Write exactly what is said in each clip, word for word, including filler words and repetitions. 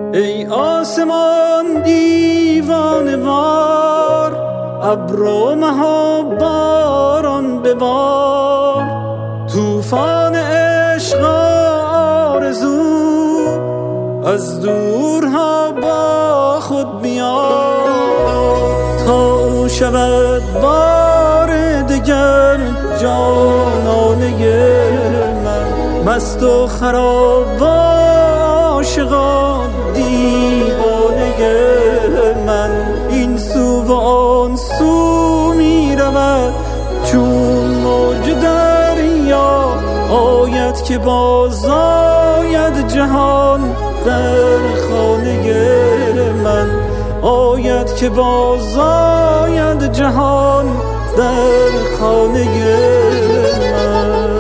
ای آسمان دیوانه وار، ابر و مه و باران ببار، طوفان عشق آرزو از دورها با خود بیار، تا او شود بار دگر جانانه من، مست و خراب و عاشقان دیوانه من. این سو و آن سو می رود چون موج دریا، آید که باز آید جهان در خانه من، آید که باز آید جهان در خانه من.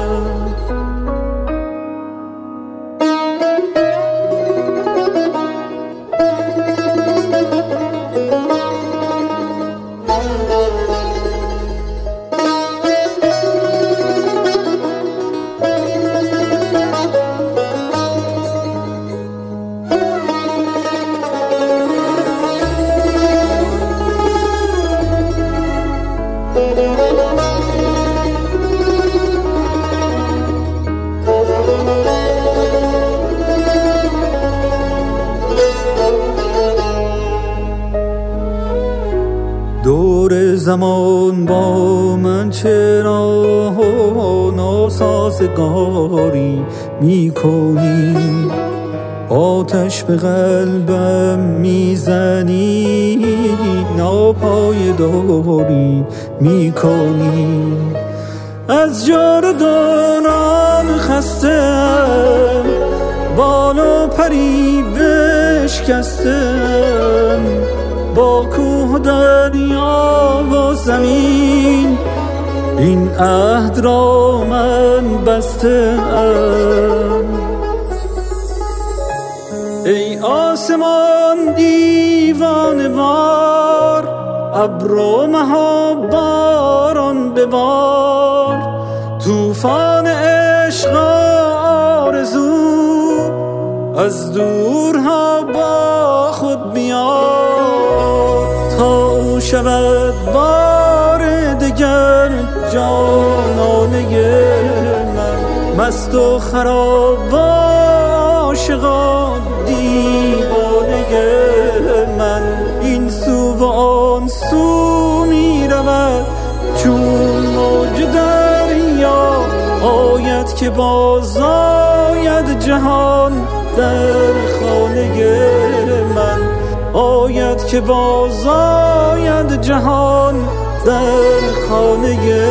دور زمان با من چرا ناسازگاری می کنی، آتش به قلبم میزنی، ناپایداری می کنی. از جاودانان خستم، بال و پری بشکستم، با کوه و دریا و زمین این عهد را من بستم. ای آسمان دیوانه وار، ابر و مه و باران ببار، طوفان عشق آرزو از دورها با خود بیار، تا او شود بار دگر جانانه من، مست و خراب و عاشقان دیوانه من. این سو و آن سو می رود چون موج دریا، آید که باز آید جهان در خانه من، آید که باز آید جهان در خانه